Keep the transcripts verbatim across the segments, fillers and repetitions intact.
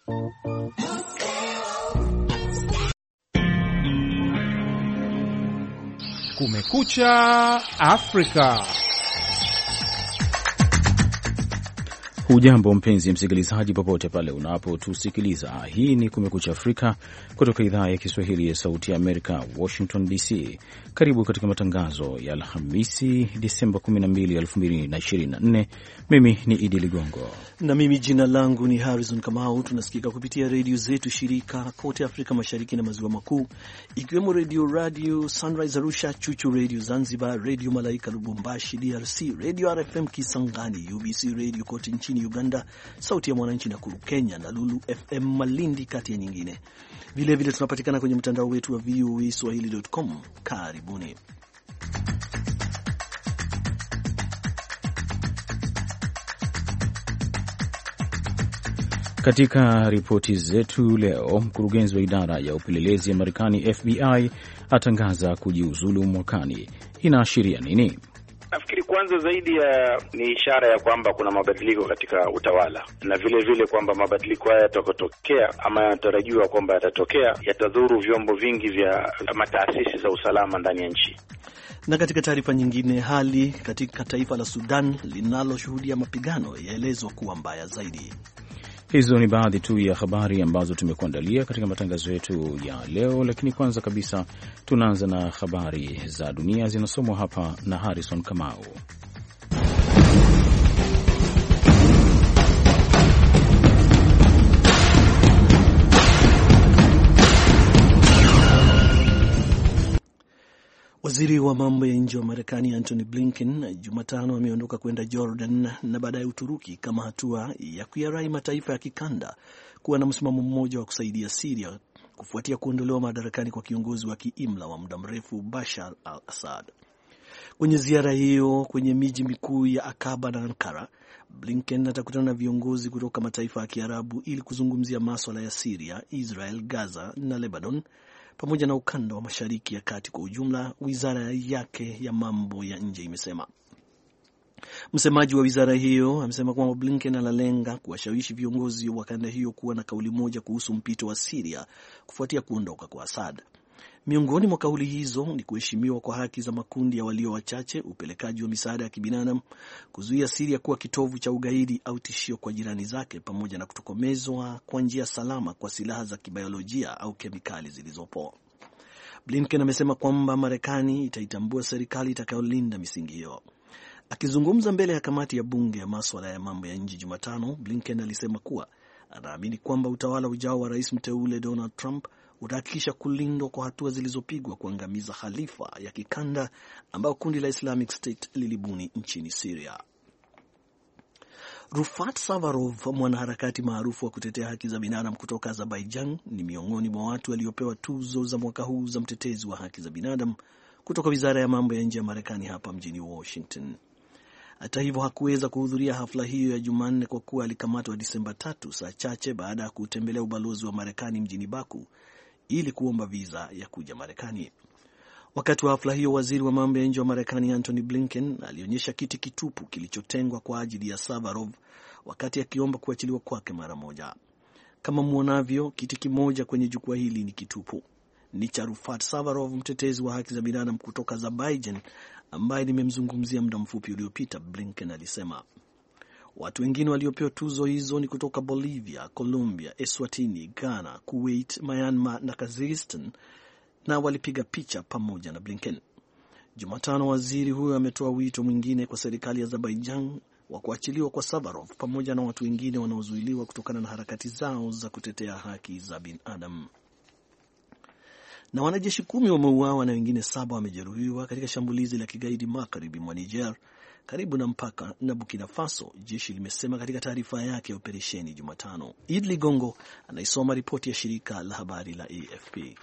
Kumekucha Afrika. Hujambo mpenzi msikilizaji, popote pale unapotusikiliza. Hii ni Kumekucha Afrika kutoka idhaa ya Kiswahili ya Sauti ya Amerika, Washington D C. Karibu katika matangazo ya Alhamisi, Disemba kumi na mbili, elfu mbili na ishirini na nne. Mimi ni Idi Ligongo na mimi jina langu ni Harrison Kamau. Tunasikika kupitia redio zetu shirika kote Afrika Mashariki na Maziwa Makuu, ikiwemo Radio Radio Sunrise Arusha, Chuchu Radio Zanzibar, Radio Malaika Lubumbashi D R C, Radio R F M Kisangani, U B C Radio kote nchini Uganda, Sauti ya Mwananchi Nakuru Kenya na Lulu F M Malindi, kati ya nyingine. Vile vile tunapatikana kwenye mtandao wetu wa v o a swahili dot com. Karibuni. Katika ripoti zetu leo, mkurugenzi wa idara ya upelelezi ya Marekani F B I atangaza kujiuzulu mwakani. Inaashiria nini? Nafikiri kwanza zaidi ya ni ishara ya kwamba kuna mabadiliko katika utawala, na vile vile kwamba mabadiliko haya yatakotokea ama yanatarajiwa kwamba yatatokea yatadhuru vyombo vingi vya mataasisi za usalama ndani ya nchi. Na katika taarifa nyingine, hali katika taifa la Sudan linaloshuhudia mapigano yaelezwa kuwa mbaya zaidi. Hizo ni baadhi tu ya habari ambazo tumekuandalia katika matangazo yetu ya leo, lakini kwanza kabisa tunaanza na habari za dunia zinasomwa hapa na Harrison Kamau. Waziri wa mambo ya nje wa Marekani Antony Blinken Jumatano ameondoka kwenda Jordan na baadaye Uturuki kama hatua ya kuyarai mataifa ya kikanda kuwa na msimamo mmoja wa kusaidia Syria kufuatia kuondolewa madarakani kwa kiongozi wa kiimla wa muda mrefu Bashar al-Assad. Kwenye ziara hiyo kwenye miji mikuu ya Aqaba na Ankara, Blinken atakutana na viongozi kutoka mataifa ya Kiarabu ili kuzungumzia masuala ya Syria, Israel, Gaza na Lebanon pamoja na ukanda wa Mashariki ya Kati kwa ujumla, wizara yake ya mambo ya nje imesema. Msemaji wa wizara hiyo amesema kwamba Blinken analenga kuwashawishi viongozi wa kanda hiyo kuwa na kauli moja kuhusu mpito wa Syria kufuatia kuondoka kwa Assad. Miongoni mwa kauli hizo ni kuheshimiwa kwa haki za makundi ya walio wachache, upelekaji wa misaada ya kibinadamu, kuzuia Syria kuwa kitovu cha ugaidi au tishio kwa jirani zake, pamoja na kutokomezwa kwa njia salama kwa silaha za kibiolojia au kemikali zilizopo. Blinken amesema kwamba Marekani itaitambua serikali itakayolinda misingi hiyo. Akizungumza mbele ya kamati ya bunge ya masuala ya mambo ya nje Jumatano, Blinken alisema kuwa anaamini kwamba utawala ujao wa rais mteule Donald Trump utahakikisha kulindwa kwa hatua zilizopigwa kuangamiza khalifa ya kikanda ambao kundi la Islamic State lilibuni nchini Syria. Rufat Safarov, mwanaharakati maarufu wa kutetea haki za binadamu kutoka Azerbaijan, ni miongoni mwa watu waliopewa tuzo za mwaka huu za mtetezi wa haki za binadamu kutoka wizara ya mambo ya nje ya Marekani hapa mjini Washington. Hata hivyo hakuweza kuhudhuria hafla hiyo ya Jumanne kwa kuwa alikamatwa Disemba tatu, saa chache baada ya kutembelea ubalozi wa Marekani mjini Baku ili kuomba visa ya kuja Marekani. Wakati wa hafla hiyo, waziri wa mambo ya nje wa Marekani Antony Blinken alionyesha kiti kitupu kilichotengwa kwa ajili ya Safarov wakati akiomba kuachiliwa kwake mara moja. Kama muonavyo, kiti kimoja kwenye jukwaa hili ni kitupu. Ni cha Rufat Safarov, mtetezi wa haki za binadamu kutoka Azerbaijan, ambaye nimemzungumzia muda mfupi uliopita, Blinken alisema. Watu wengine waliopewa tuzo hizo ni kutoka Bolivia, Colombia, Eswatini, Ghana, Kuwait, Myanmar na Kazakhstan, na walipiga picha pamoja na Blinken. Jumatano, waziri huyo ametoa wito mwingine kwa serikali ya Azerbaijan wa kuachiliwa kwa Safarov pamoja na watu wengine wanaozuiliwa kutokana na harakati zao za kutetea haki za binadamu. Na wanajeshi kumi wameuawa na wengine saba wamejeruhiwa katika shambulizi la kigaidi magharibi mwa Niger karibu na mpaka na Burkina Faso, jeshi limesema katika taarifa yake ya operesheni Jumatano. Idli Ligongo anaisoma ripoti ya shirika la habari la A F P.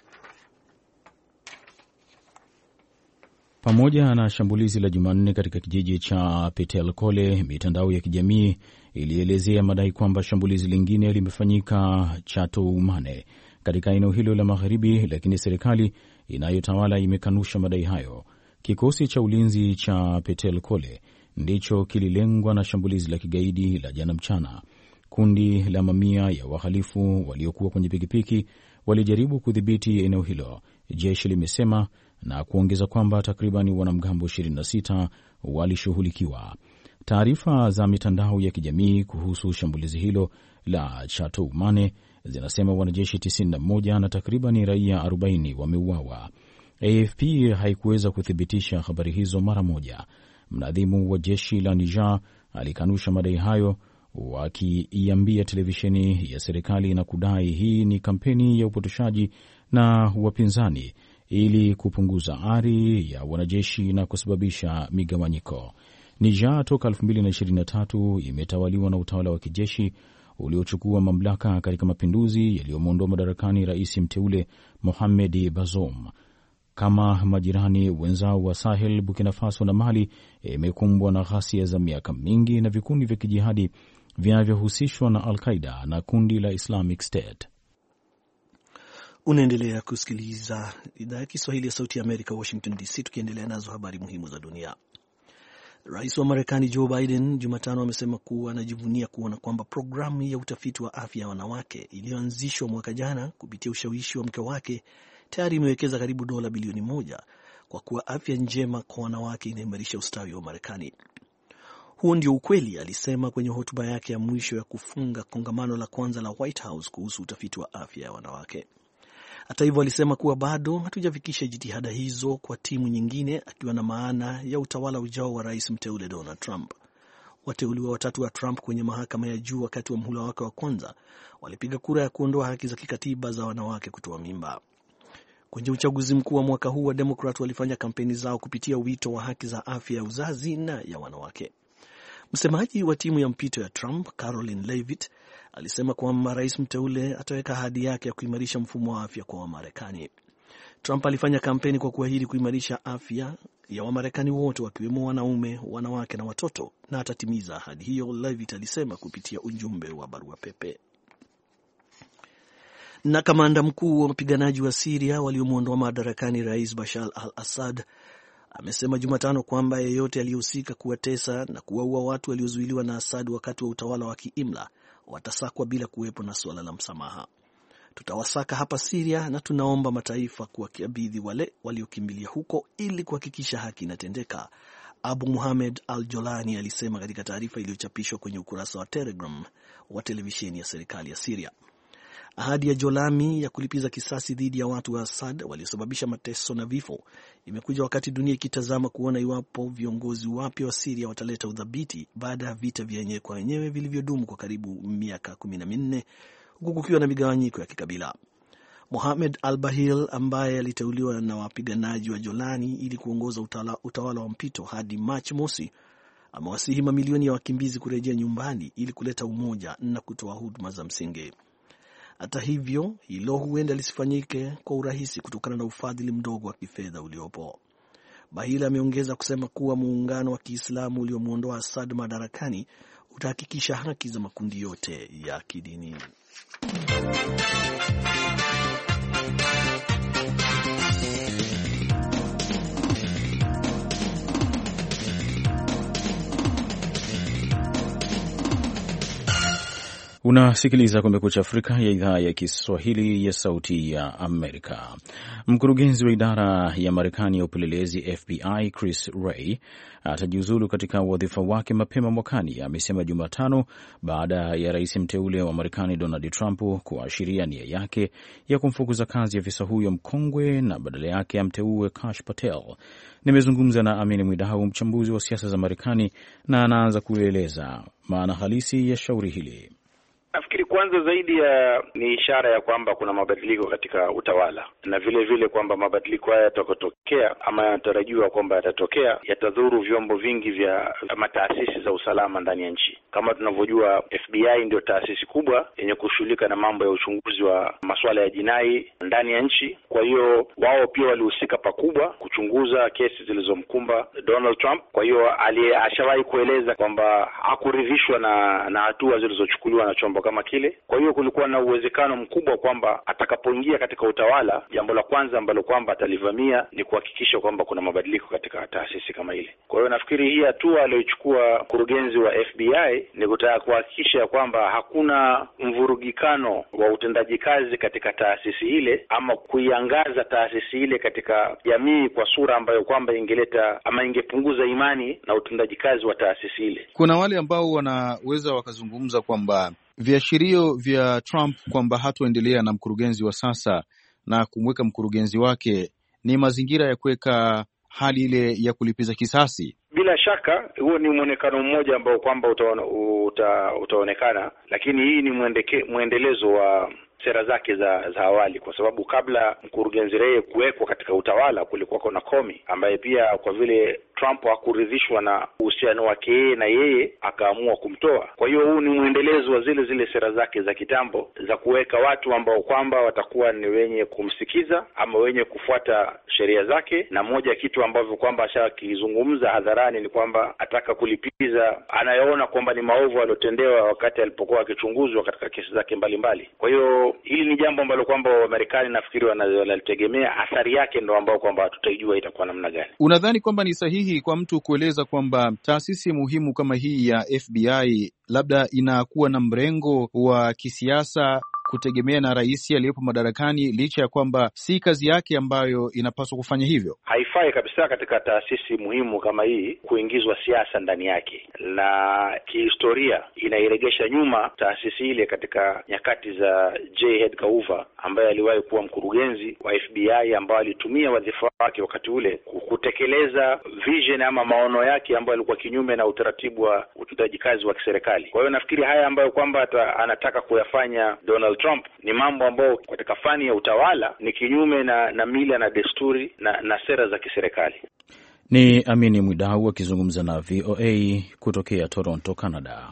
Pamoja na shambulizi la Jumanne katika kijiji cha Petel Kole, mitandao ya kijamii ilielezea madai kwamba shambulizi lingine limefanyika Chateaumane katika eneo hilo la magharibi, lakini serikali inayotawala imekanusha madai hayo. Kikosi cha ulinzi cha Petel Kole ndicho kililengwa na shambulizi la kigaidi la jana mchana. kundi la mamia ya wahalifu waliokuwa kwenye pikipiki walijaribu kudhibiti eneo hilo, jeshi limesema, na kuongeza kwamba takriban wanamgambo ishirini na sita walishughulikiwa. Taarifa za mitandao ya kijamii kuhusu shambulizi hilo la Chateaumane zinasema wanajeshi tisini na moja na takriban raia arobaini wameuawa. A F P haikuweza kuthibitisha habari hizo mara moja. Mnadhimu wa jeshi la Niger alikanusha madai hayo, wakiiambia televisheni ya serikali na kudai hii ni kampeni ya upotoshaji na wapinzani ili kupunguza ari ya wanajeshi na kusababisha migawanyiko. Niger toka elfu mbili na ishirini na tatu imetawaliwa na utawala wa kijeshi uliochukua mamlaka katika mapinduzi yaliyomwondoa madarakani rais mteule Mohamed Bazoum. Kama majirani wenzao wa Sahel, Burkina Faso na Mali imekumbwa na ghasia za miaka mingi na vikundi vya kijihadi vinavyohusishwa na Al-Qaeda na kundi la Islamic State. Unaendelea kusikiliza idhaa ya Kiswahili ya Sauti ya Amerika, Washington D C, tukiendelea nazo habari muhimu za dunia. Rais wa Marekani Joe Biden Jumatano amesema kuwa anajivunia kuona kwamba programu ya utafiti wa afya ya wanawake iliyoanzishwa mwaka jana kupitia ushawishi wa mke wake tayari imewekeza karibu dola bilioni moja, kwa kuwa afya njema kwa wanawake inaimarisha ustawi wa Marekani. Huo ndio ukweli, alisema kwenye hotuba yake ya mwisho ya kufunga kongamano la kwanza la White House kuhusu utafiti wa afya ya wanawake. Hata hivyo, alisema kuwa bado hatujafikisha jitihada hizo kwa timu nyingine, akiwa na maana ya utawala ujao wa rais mteule Donald Trump. Wateuliwa watatu wa Trump kwenye mahakama ya juu wakati wa mhula wake wa kwanza walipiga kura ya kuondoa haki za kikatiba za wanawake kutoa mimba. Kwenye uchaguzi mkuu wa mwaka huu, wa Democrat walifanya kampeni zao kupitia wito wa haki za afya ya uzazi na ya wanawake. Msemaji wa timu ya mpito ya Trump, Caroline Leavitt, alisema kwamba rais mteule ataweka ahadi yake ya kuimarisha mfumo wa afya kwa Wamarekani. Trump alifanya kampeni kwa kuahidi kuimarisha afya ya Wamarekani wote, wakiwemo wanaume, wanawake na watoto, na atatimiza ahadi hiyo, Leavitt alisema kupitia ujumbe wa barua pepe. Na kamanda mkuu wa wapiganaji wa Syria waliomwondoa madarakani rais Bashar al-Assad amesema Jumatano kwamba yeyote aliyehusika kuwatesa na kuwaua watu waliozuiliwa na Assad wakati wa utawala wa kiimla watasakwa bila kuwepo na suala la msamaha. Tutawasaka hapa Syria na tunaomba mataifa kuwakabidhi wale waliokimbilia huko ili kuhakikisha haki inatendeka, Abu Muhammad al-Jolani alisema katika taarifa iliyochapishwa kwenye ukurasa wa Telegram wa televisheni ya serikali ya Syria. Ahadi ya Jolami ya kulipiza kisasi dhidi ya watu wa Assad waliosababisha mateso na vifo imekuja wakati dunia ikitazama kuona iwapo viongozi wapya wa Syria wataleta udhabiti baada ya vita vya wenyewe kwa wenyewe vilivyodumu kwa karibu miaka kumi na minne, huku kukiwa na migawanyiko ya kikabila. Mohamed al-Bahil ambaye aliteuliwa na wapiganaji wa Jolani ili kuongoza utawala, utawala wa mpito hadi Machi mosi, amewasihi mamilioni ya wakimbizi kurejea nyumbani ili kuleta umoja na kutoa huduma za msingi. Hata hivyo, hilo huenda lisifanyike kwa urahisi kutokana na ufadhili mdogo wa kifedha uliopo. Bahila ameongeza kusema kuwa muungano wa Kiislamu uliomwondoa Assad madarakani utahakikisha haki za makundi yote ya kidini. Unasikiliza Kumekucha Afrika ya idhaa ya Kiswahili ya Sauti ya Amerika. Mkurugenzi wa idara ya Marekani ya upelelezi F B I Chris Wray atajiuzulu katika wadhifa wake mapema mwakani, amesema Jumatano, baada ya rais mteule wa Marekani Donald Trump kuashiria nia yake ya kumfukuza kazi afisa huyo mkongwe na badala yake amteue Kash Patel. Nimezungumza na Amini Mwidau, mchambuzi wa siasa za Marekani, na anaanza kueleza maana halisi ya shauri hili. Nafikiri kwanza zaidi ya ni ishara ya kwamba kuna mabadiliko katika utawala, na vile vile kwamba mabadiliko haya yatakotokea ama yanatarajiwa kwamba yatatokea yatadhuru vyombo vingi vya mataasisi za usalama ndani ya nchi. Kama tunavyojua, F B I ndio taasisi kubwa yenye kushughulika na mambo ya uchunguzi wa masuala ya jinai ndani ya nchi. Kwa hiyo wao pia walihusika pakubwa kuchunguza kesi zilizomkumba Donald Trump. Kwa hiyo ashawahi kueleza kwamba hakuridhishwa na na hatua zilizochukuliwa na chombo kitambo kama kile. Kwa hiyo kulikuwa na uwezekano mkubwa kwamba atakapoingia katika utawala, jambo la kwanza ambalo kwamba atalivamia ni kuhakikisha kwamba kuna mabadiliko katika taasisi kama ile. Kwa hiyo nafikiri hii hatua aliyochukua mkurugenzi wa F B I ni kutaka kuhakikisha kwamba hakuna mvurugikano wa utendaji kazi katika taasisi ile, ama kuiangaza taasisi ile katika jamii kwa sura ambayo kwamba ingeleta ama ingepunguza imani na utendaji kazi wa taasisi ile. Kuna wale ambao wanaweza wakazungumza kwamba viashirio vya Trump kwamba hatoendelea na mkurugenzi wa sasa na kumweka mkurugenzi wake ni mazingira ya kuweka hali ile ya kulipiza kisasi. Bila shaka huo ni muonekano mmoja ambao kwamba utaona, uta, utaonekana, lakini hii ni muendeke, muendelezo wa sera zake za za awali, kwa sababu kabla mkurugenzi Wray kuwekwa katika utawala kulikuwa kuna Comey ambaye pia kwa vile Trump hakuridhishwa na uhusiano wake yeye na yeye akaamua kumtoa. Kwa hiyo huu ni muendelezo wa zile zile sera zake za kitambo za kuweka watu ambao kwamba watakuwa ni wenye kumsikiza ama wenye kufuata sheria zake, na moja kitu ambavyo kwamba ashakizungumza hadharani ni kwamba ataka kulipiza anayoona kwamba ni maovu aliyotendewa wakati alipokuwa akichunguzwa katika kesi zake mbalimbali. Kwa hiyo hili ni jambo ambalo kwamba Wamarekani nafikiri wanalitegemea, athari yake ndio ambao kwamba tutaijua itakuwa namna gani. Unadhani kwamba ni sahihi kwa mtu kueleza kwamba taasisi muhimu kama hii ya F B I labda inakuwa na mrengo wa kisiasa kutegemea na rais aliyepo madarakani, licha ya kwamba si kazi yake ambayo inapaswa kufanya hivyo? Haifai kabisa katika taasisi muhimu kama hii kuingizwa siasa ndani yake, na kihistoria inairegesha nyuma taasisi ile katika nyakati za J. Edgar Hoover ambaye aliwahi kuwa mkurugenzi wa F B I, ambaye alitumia wadhifa wake wakati ule kutekeleza vision ama maono yake ambayo alikuwa kinyume na utaratibu wa utendaji kazi wa kiserikali. Kwa hiyo nafikiri haya ambayo kwamba anataka kuyafanya Donald Trump ni mambo ambayo katika fani ya utawala ni kinyume na, na mila na desturi na, na sera za kiserikali. Ni Amini Mwidau akizungumza na V O A kutokea Toronto, Canada.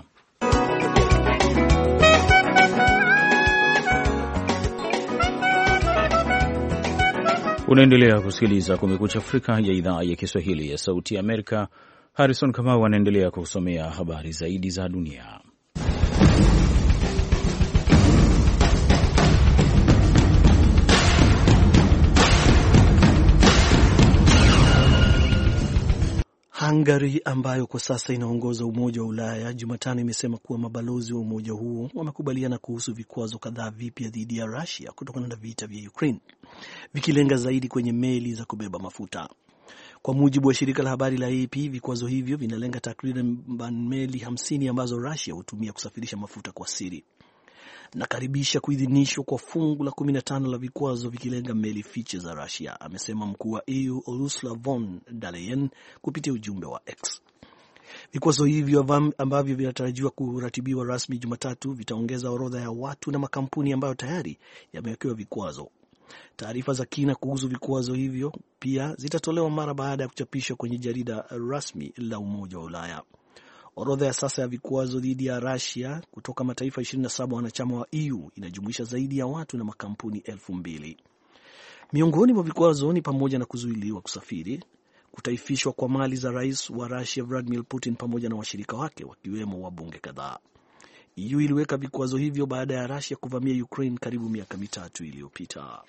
Unaendelea kusikiliza Kumekucha Afrika ya idhaa ya Kiswahili ya Sauti ya Amerika. Harrison Kamau anaendelea kusomea habari zaidi za dunia. Hungary ambayo kwa sasa inaongoza Umoja wa Ulaya Jumatano imesema kuwa mabalozi wa umoja huo wamekubaliana kuhusu vikwazo kadhaa vipya dhidi ya Russia kutokana na vita vya Ukraine, vikilenga zaidi kwenye meli za kubeba mafuta. Kwa mujibu wa shirika la habari la A P, vikwazo hivyo vinalenga takriban meli hamsini ambazo Russia hutumia kusafirisha mafuta kwa siri. Nakaribisha kuidhinishwa kwa fungu la kumi na tano la vikwazo vikilenga meli fiche za Russia, amesema mkuu wa E U Ursula von der Leyen kupitia ujumbe wa X. Vikwazo hivyo ambavyo vinatarajiwa kuratibiwa rasmi Jumatatu vitaongeza orodha ya watu na makampuni ambayo tayari yamewekewa vikwazo. Taarifa za kina kuhusu vikwazo hivyo pia zitatolewa mara baada ya kuchapishwa kwenye jarida rasmi la Umoja wa Ulaya. Orodha ya sasa ya vikwazo dhidi ya Russia kutoka mataifa ishirini na saba wanachama wa E U inajumuisha zaidi ya watu na makampuni elfu mbili. Miongoni mwa vikwazo ni pamoja na kuzuiliwa kusafiri, kutaifishwa kwa mali za rais wa Russia Vladimir Putin pamoja na washirika wake wakiwemo wabunge kadhaa. E U iliweka vikwazo hivyo baada ya Russia kuvamia Ukraine karibu miaka mitatu iliyopita.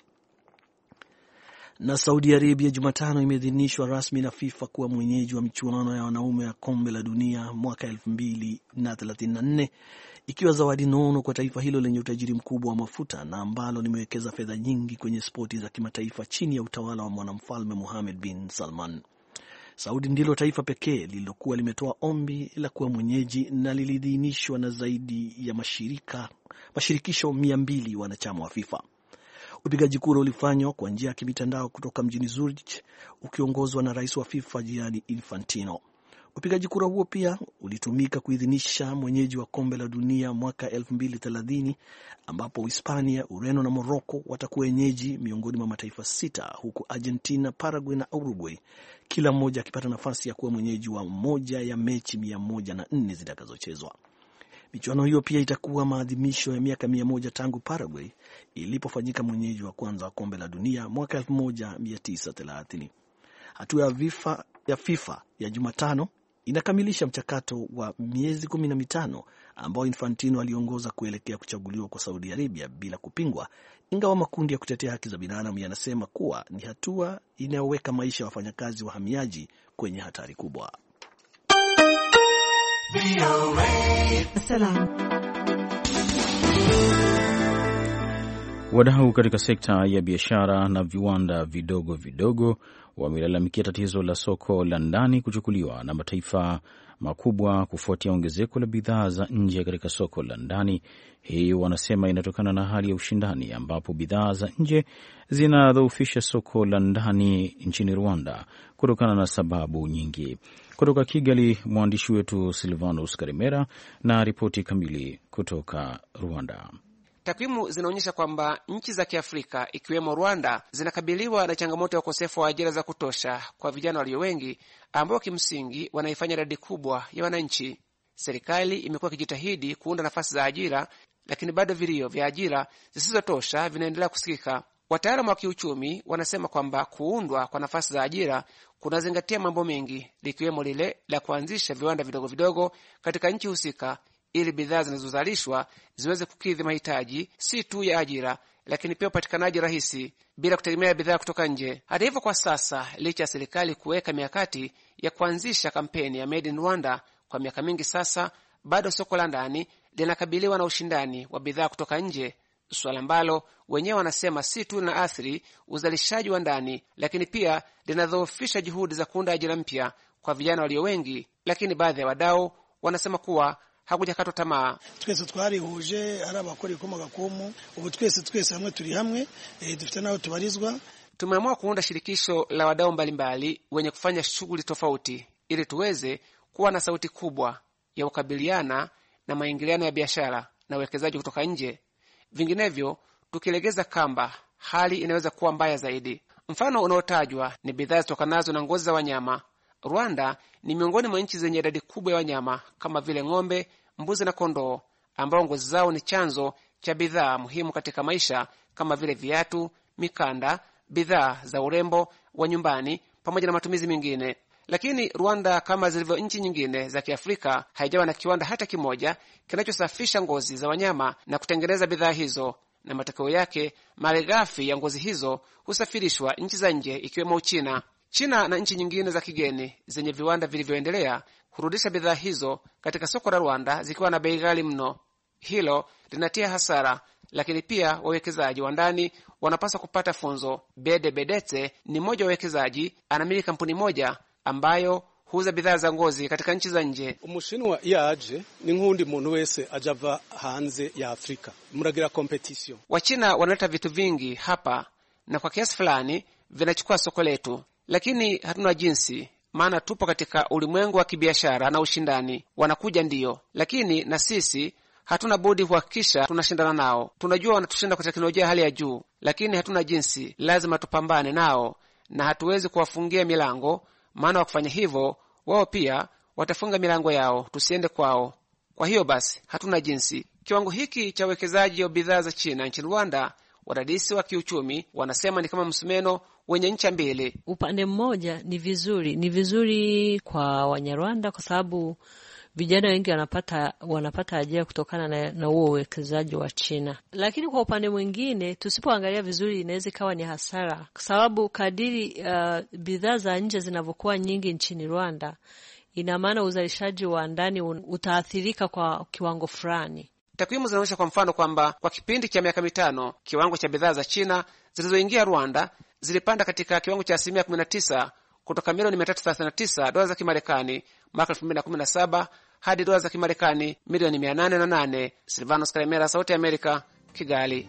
Na Saudi Arabia Jumatano imeidhinishwa rasmi na FIFA kuwa mwenyeji wa michuano ya wanaume ya kombe la dunia mwaka elfu mbili na thelathini na nne, ikiwa zawadi nono kwa taifa hilo lenye utajiri mkubwa wa mafuta na ambalo limewekeza fedha nyingi kwenye spoti za kimataifa chini ya utawala wa mwanamfalme Mohammed bin Salman. Saudi ndilo taifa pekee lililokuwa limetoa ombi la kuwa mwenyeji na liliidhinishwa na zaidi ya mashirika mashirikisho mia mbili wanachama wa FIFA. Upigaji kura ulifanywa kwa njia ya kimitandao kutoka mjini Zurich ukiongozwa na rais wa FIFA Gianni Infantino. Upigaji kura huo pia ulitumika kuidhinisha mwenyeji wa kombe la dunia mwaka elfu mbili thelathini ambapo Hispania, Ureno na Morocco watakuwa wenyeji miongoni mwa mataifa sita, huku Argentina, Paraguay na Uruguay kila mmoja akipata nafasi ya kuwa mwenyeji wa moja ya mechi mia moja na nne zitakazochezwa. Michuano hiyo pia itakuwa maadhimisho ya miaka mia moja tangu Paraguay ilipofanyika mwenyeji wa kwanza wa kombe la dunia mwaka elfu moja mia tisa thelathini. Hatua ya FIFA ya FIFA ya Jumatano inakamilisha mchakato wa miezi kumi na mitano ambao Infantino aliongoza kuelekea kuchaguliwa kwa Saudi Arabia bila kupingwa, ingawa makundi ya kutetea haki za binadamu yanasema kuwa ni hatua inayoweka maisha ya wafanyakazi wahamiaji kwenye hatari kubwa. Wadau katika sekta ya biashara na viwanda vidogo vidogo wamelalamikia tatizo la soko la ndani kuchukuliwa na mataifa makubwa kufuatia ongezeko la bidhaa za nje katika soko la ndani. Hii wanasema inatokana na hali ya ushindani ambapo bidhaa za nje zinadhoofisha soko la ndani nchini Rwanda kutokana na sababu nyingi. Kutoka Kigali, mwandishi wetu Silvanus Karimera na ripoti kamili kutoka Rwanda. Takwimu zinaonyesha kwamba nchi za Kiafrika ikiwemo Rwanda zinakabiliwa na changamoto ya ukosefu wa ajira za kutosha kwa vijana walio wengi ambao kimsingi wanaifanya idadi kubwa ya wananchi. Serikali imekuwa ikijitahidi kuunda nafasi za ajira, lakini bado vilio vya ajira zisizotosha vinaendelea kusikika. Wataalamu wa kiuchumi wanasema kwamba kuundwa kwa nafasi za ajira kunazingatia mambo mengi, likiwemo lile la kuanzisha viwanda vidogo vidogo katika nchi husika ili bidhaa zinazozalishwa ziweze kukidhi mahitaji si tu ya ajira, lakini pia upatikanaji rahisi bila kutegemea bidhaa kutoka nje. Hata hivyo, kwa sasa, licha ya serikali kuweka mikakati ya kuanzisha kampeni ya Made in Rwanda kwa miaka mingi sasa, bado soko la ndani linakabiliwa na ushindani wa bidhaa kutoka nje, suala ambalo wenyewe wanasema si tu linaathiri uzalishaji wa ndani, lakini pia linadhoofisha juhudi za kuunda ajira mpya kwa vijana walio wengi. Lakini baadhi ya wadau wanasema kuwa hakujakatwa tamaa. Twese twarihuje ari abakora ikomaga komu ubu twese twese hamwe turi hamwe e, dufite naho tubarizwa. Tumeamua kuunda shirikisho la wadau mbalimbali wenye kufanya shughuli tofauti ili tuweze kuwa na sauti kubwa ya kukabiliana na maingiliano ya biashara na uwekezaji kutoka nje. Vinginevyo, tukilegeza kamba, hali inaweza kuwa mbaya zaidi. Mfano unaotajwa ni bidhaa zitokanazo na ngozi za wanyama. Rwanda ni miongoni mwa nchi zenye idadi kubwa ya wanyama kama vile ng'ombe, mbuzi na kondoo, ambao ngozi zao ni chanzo cha bidhaa muhimu katika maisha kama vile viatu, mikanda, bidhaa za urembo wa nyumbani pamoja na matumizi mengine. Lakini Rwanda, kama zilivyo nchi nyingine za Kiafrika, haijawa na kiwanda hata kimoja kinachosafisha ngozi za wanyama na kutengeneza bidhaa hizo, na matokeo yake malighafi ya ngozi hizo husafirishwa nchi za nje ikiwemo Uchina. China na nchi nyingine za kigeni zenye viwanda vilivyoendelea hurudisha bidhaa hizo katika soko la Rwanda zikiwa na bei ghali mno. Hilo linatia hasara, lakini pia wawekezaji wa ndani wanapaswa kupata funzo. Bede Bedete ni mmoja wa wawekezaji, anamiliki kampuni moja ambayo huuza bidhaa za ngozi katika nchi za nje. Umushinwa yaje ni nkundi muntu wese ajava hanze ya Afrika. Muragira competition. Wachina wanaleta vitu vingi hapa na kwa kiasi fulani vinachukua soko letu. Lakini hatuna jinsi, maana tupo katika ulimwengu wa kibiashara na ushindani. Wanakuja ndiyo, lakini na sisi hatuna budi kuhakikisha tunashindana nao. Tunajua wanatushinda kwa teknolojia hali ya juu, lakini hatuna jinsi, lazima tupambane nao na hatuwezi kuwafungia milango, maana wa kufanya hivyo wao pia watafunga milango yao tusiende kwao. Kwa hiyo basi hatuna jinsi. Kiwango hiki cha uwekezaji wa bidhaa za China nchini Rwanda, wadadisi wa kiuchumi wanasema ni kama msumeno wenye ncha mbili. Upande mmoja ni vizuri, ni vizuri kwa Wanyarwanda kwa sababu vijana wengi wanapata wanapata ajira kutokana na na huo uwekezaji wa China. Lakini kwa upande mwingine tusipoangalia vizuri inaweza kawa ni hasara kwa sababu kadiri uh, bidhaa za nje zinavyokuwa nyingi nchini Rwanda, ina maana uzalishaji wa ndani utaathirika kwa kiwango fulani. Takwimu zinaonyesha kwa mfano kwamba kwa kipindi cha miaka mitano kiwango cha bidhaa za China zilizoingia Rwanda zilipanda katika kiwango cha asilimia kumi na tisa kutoka milioni mia tatu thelathini na tisa dola za Kimarekani mwaka elfu mbili na kumi na saba hadi dola za Kimarekani milioni mia nane na nane. Silvanos Kalemera, Sauti ya Amerika, Kigali.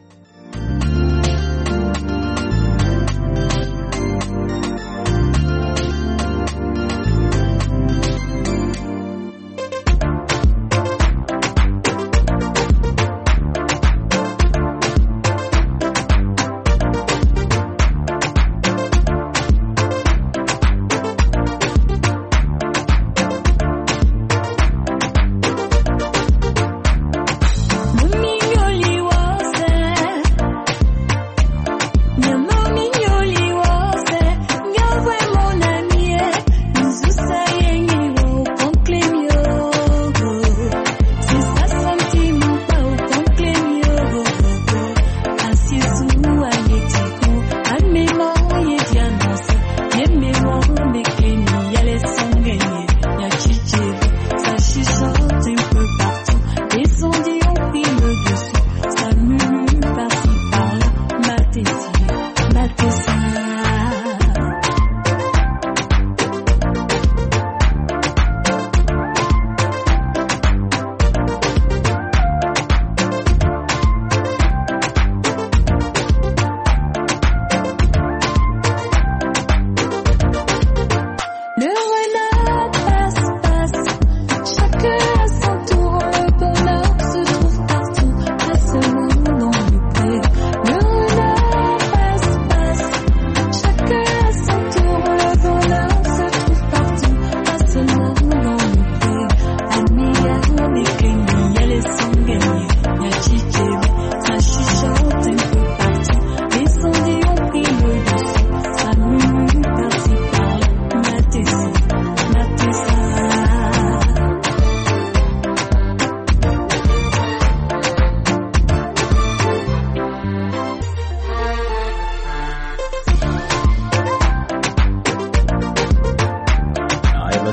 Mimi yoli wose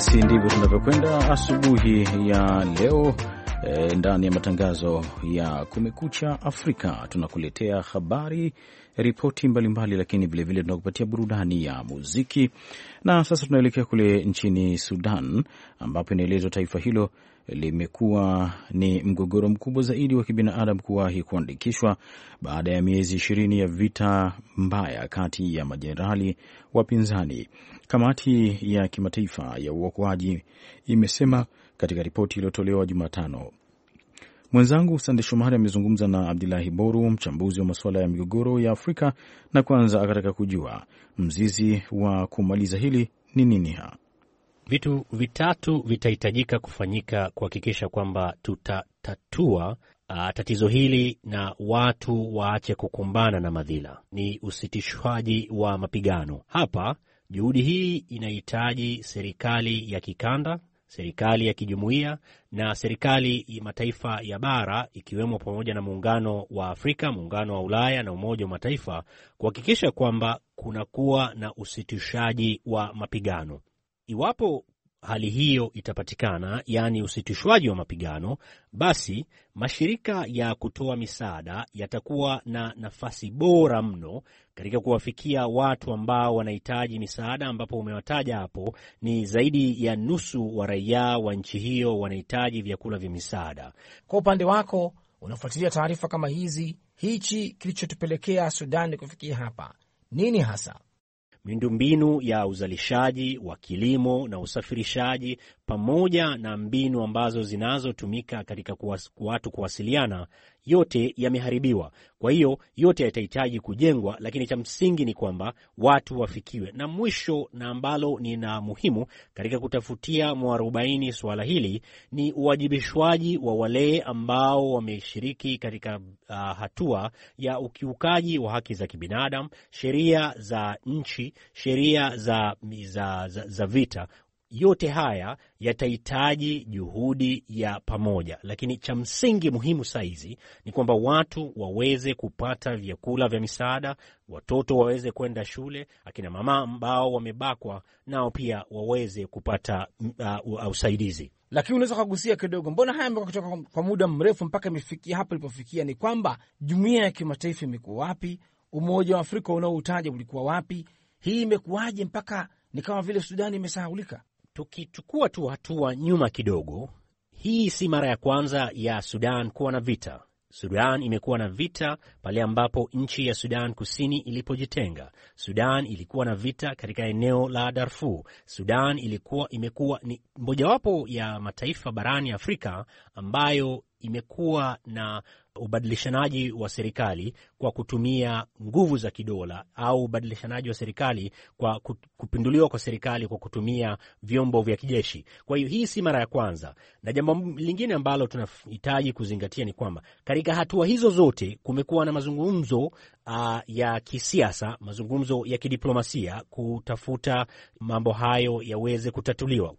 Basi ndivyo tunavyokwenda asubuhi ya leo e, ndani ya matangazo ya Kumekucha Afrika. Tunakuletea habari, ripoti mbalimbali, lakini vilevile tunakupatia burudani ya muziki. Na sasa tunaelekea kule nchini Sudan, ambapo inaelezwa taifa hilo limekuwa ni mgogoro mkubwa zaidi wa kibinadamu kuwahi kuandikishwa baada ya miezi ishirini ya vita mbaya kati ya majenerali wapinzani. Kamati ya kimataifa ya uokoaji imesema katika ripoti iliyotolewa Jumatano. Mwenzangu Sande Shomari amezungumza na Abdullahi Boru, mchambuzi wa masuala ya migogoro ya Afrika, na kwanza akataka kujua mzizi wa kumaliza hili ni nini. Ha Vitu vitatu vitahitajika kufanyika kuhakikisha kwamba tutatatua uh, tatizo hili na watu waache kukumbana na madhila. Ni usitishwaji wa mapigano. Hapa juhudi hii inahitaji serikali ya kikanda, serikali ya kijumuiya na serikali ya mataifa ya bara, ikiwemo pamoja na muungano wa Afrika, muungano wa Ulaya na Umoja wa Mataifa, kuhakikisha kwamba kunakuwa na usitishaji wa mapigano. Iwapo hali hiyo itapatikana, yani usitishwaji wa mapigano, basi mashirika ya kutoa misaada yatakuwa na nafasi bora mno katika kuwafikia watu ambao wanahitaji misaada, ambapo umewataja hapo ni zaidi ya nusu wa raia wa nchi hiyo wanahitaji vyakula vya misaada. Kwa upande wako, unafuatilia taarifa kama hizi, hichi kilichotupelekea Sudan kufikia hapa nini hasa? Miundombinu ya uzalishaji wa kilimo na usafirishaji pamoja na mbinu ambazo zinazotumika katika kuwas, watu kuwasiliana, yote yameharibiwa. Kwa hiyo yote yatahitaji kujengwa, lakini cha msingi ni kwamba watu wafikiwe. Na mwisho, na ambalo ni na muhimu katika kutafutia mwarobaini swala hili, ni uwajibishwaji wa wale ambao wameshiriki katika uh, hatua ya ukiukaji wa haki za kibinadamu, sheria za nchi, sheria za, za, za, za vita. Yote haya yatahitaji juhudi ya pamoja, lakini cha msingi muhimu saizi ni kwamba watu waweze kupata vyakula vya misaada, watoto waweze kwenda shule, akina mama ambao wamebakwa nao pia waweze kupata uh, usaidizi. Lakini unaweza kugusia kidogo, mbona haya yamekuwa kutoka kwa muda mrefu mpaka imefikia hapa ilipofikia? Ni kwamba jumuiya ya kimataifa imekuwa wapi? Umoja wa Afrika unaoutaja ulikuwa wapi? Hii imekuwaje mpaka ni kama vile Sudani imesahaulika? Tukichukua tu hatua nyuma kidogo, hii si mara ya kwanza ya Sudan kuwa na vita. Sudan imekuwa na vita pale ambapo nchi ya Sudan Kusini ilipojitenga. Sudan ilikuwa na vita katika eneo la Darfur. Sudan ilikuwa imekuwa ni mojawapo ya mataifa barani Afrika ambayo imekuwa na ubadilishanaji wa serikali kwa kutumia nguvu za kidola, au ubadilishanaji wa serikali kwa kupinduliwa kwa serikali kwa kutumia vyombo vya kijeshi. Kwa hiyo hii si mara ya kwanza. Na jambo lingine ambalo tunahitaji kuzingatia ni kwamba katika hatua hizo zote kumekuwa na mazungumzo uh, ya kisiasa, mazungumzo ya kidiplomasia kutafuta mambo hayo yaweze kutatuliwa.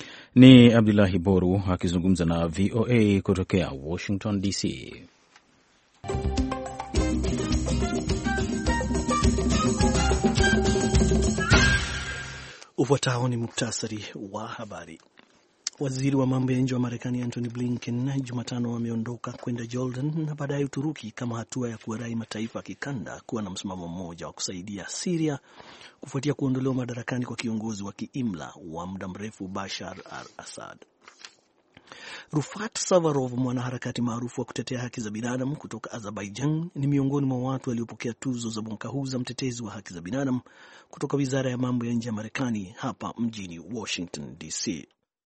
Ni Abdullahi Boru akizungumza na V O A kutokea Washington D C. Ufuatao ni muktasari wa habari. Waziri wa mambo ya nje wa Marekani Antony Blinken Jumatano ameondoka kwenda Jordan na baadaye Uturuki kama hatua ya kuwarai mataifa ya kikanda kuwa na msimamo mmoja wa kusaidia Syria kufuatia kuondolewa madarakani kwa kiongozi wa kiimla wa muda mrefu Bashar al-Assad. Rufat Savarov, mwanaharakati maarufu wa kutetea haki za binadamu kutoka Azerbaijan, ni miongoni mwa watu waliopokea tuzo za mwaka huu za mtetezi wa haki za binadamu kutoka Wizara ya Mambo ya Nje ya Marekani hapa mjini Washington D C.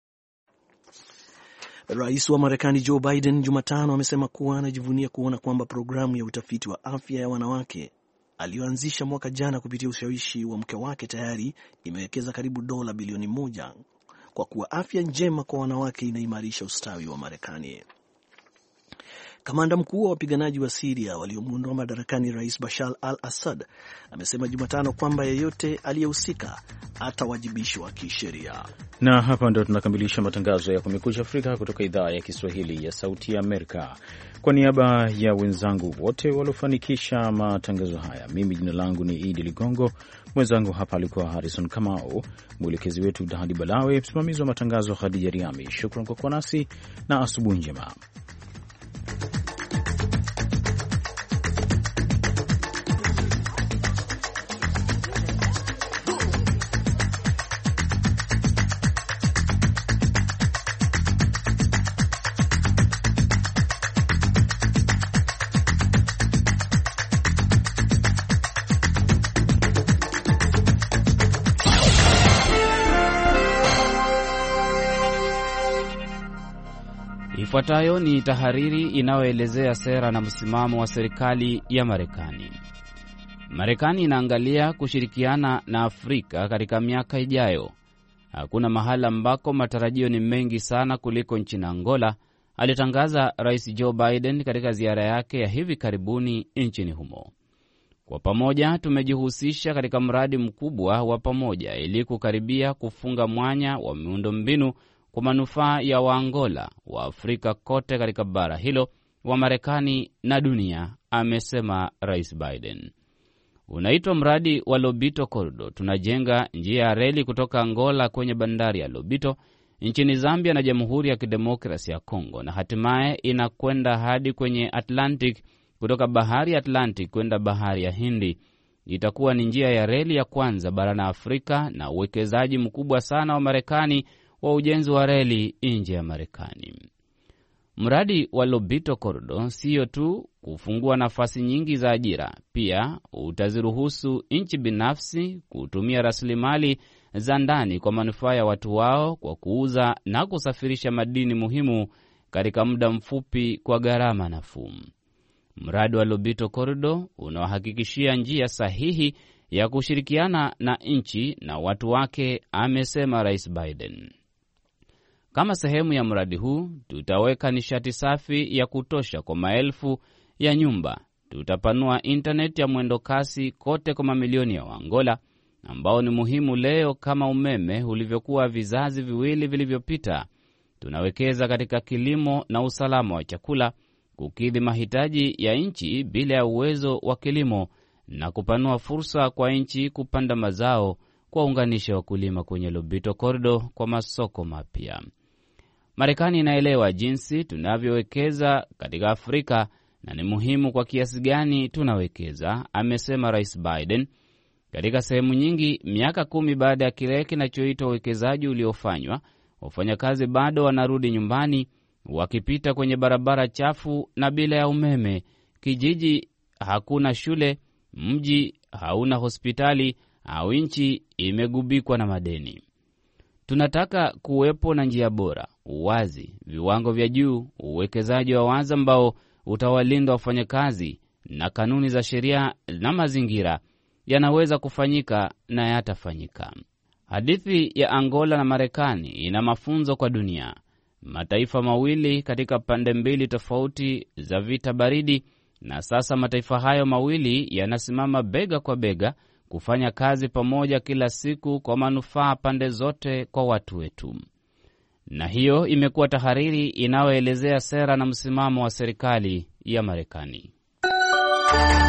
Rais wa Marekani Joe Biden Jumatano amesema kuwa anajivunia kuona kwamba programu ya utafiti wa afya ya wanawake aliyoanzisha mwaka jana kupitia ushawishi wa mke wake tayari imewekeza karibu dola bilioni moja, kwa kuwa afya njema kwa wanawake inaimarisha ustawi wa Marekani. Kamanda mkuu wa wapiganaji wa Syria waliomuondoa madarakani Rais Bashar al-Assad amesema Jumatano kwamba yeyote aliyehusika atawajibishwa kisheria. Na hapa ndio tunakamilisha matangazo ya Kumekucha Afrika kutoka idhaa ya Kiswahili ya Sauti ya Amerika. Kwa niaba ya wenzangu wote waliofanikisha matangazo haya, mimi jina langu ni Idi Ligongo, mwenzangu hapa alikuwa Harrison Kamau, mwelekezi wetu Dahadi Balawe, msimamizi wa matangazo Khadija Riami. Shukran kwa kuwa nasi na asubuhi njema. Ifuatayo ni tahariri inayoelezea sera na msimamo wa serikali ya Marekani. Marekani inaangalia kushirikiana na Afrika katika miaka ijayo. Hakuna mahala ambako matarajio ni mengi sana kuliko nchini Angola, alitangaza Rais Joe Biden katika ziara yake ya hivi karibuni nchini humo. Kwa pamoja tumejihusisha katika mradi mkubwa wa pamoja ili kukaribia kufunga mwanya wa miundombinu kwa manufaa ya Waangola, wa Afrika kote katika bara hilo, wa Marekani na dunia, amesema Rais Biden. Unaitwa mradi wa Lobito Corridor. Tunajenga njia ya reli kutoka Angola kwenye bandari ya Lobito nchini Zambia na Jamhuri ya Kidemokrasi ya Kongo, na hatimaye inakwenda hadi kwenye Atlantic, kutoka bahari ya Atlantic kwenda bahari ya Hindi. Itakuwa ni njia ya reli ya kwanza barani Afrika na uwekezaji mkubwa sana wa Marekani wa ujenzi wa reli nje ya Marekani. Mradi wa Lobito Corridor sio tu kufungua nafasi nyingi za ajira, pia utaziruhusu nchi binafsi kutumia rasilimali za ndani kwa manufaa ya watu wao kwa kuuza na kusafirisha madini muhimu katika muda mfupi kwa gharama nafuu. Mradi wa Lobito Corridor unahakikishia njia sahihi ya kushirikiana na nchi na watu wake, amesema Rais Biden. Kama sehemu ya mradi huu, tutaweka nishati safi ya kutosha kwa maelfu ya nyumba. Tutapanua internet ya mwendo kasi kote kwa mamilioni ya Waangola ambao ni muhimu leo kama umeme ulivyokuwa vizazi viwili vilivyopita. Tunawekeza katika kilimo na usalama wa chakula, kukidhi mahitaji ya nchi bila ya uwezo wa kilimo, na kupanua fursa kwa nchi kupanda mazao, kwa unganisha wakulima kwenye Lobito Corridor kwa masoko mapya. Marekani inaelewa jinsi tunavyowekeza katika Afrika na ni muhimu kwa kiasi gani tunawekeza, amesema Rais Biden. Katika sehemu nyingi, miaka kumi baada ya kile kinachoitwa uwekezaji uliofanywa, wafanyakazi bado wanarudi nyumbani wakipita kwenye barabara chafu na bila ya umeme. Kijiji hakuna shule, mji hauna hospitali, au nchi imegubikwa na madeni. Tunataka kuwepo na njia bora, uwazi, viwango vya juu, uwekezaji wa wazi ambao utawalinda wafanyakazi, na kanuni za sheria na mazingira yanaweza kufanyika na yatafanyika. Hadithi ya Angola na Marekani ina mafunzo kwa dunia. Mataifa mawili katika pande mbili tofauti za vita baridi, na sasa mataifa hayo mawili yanasimama bega kwa bega kufanya kazi pamoja kila siku kwa manufaa pande zote kwa watu wetu. Na hiyo imekuwa tahariri inayoelezea sera na msimamo wa serikali ya Marekani.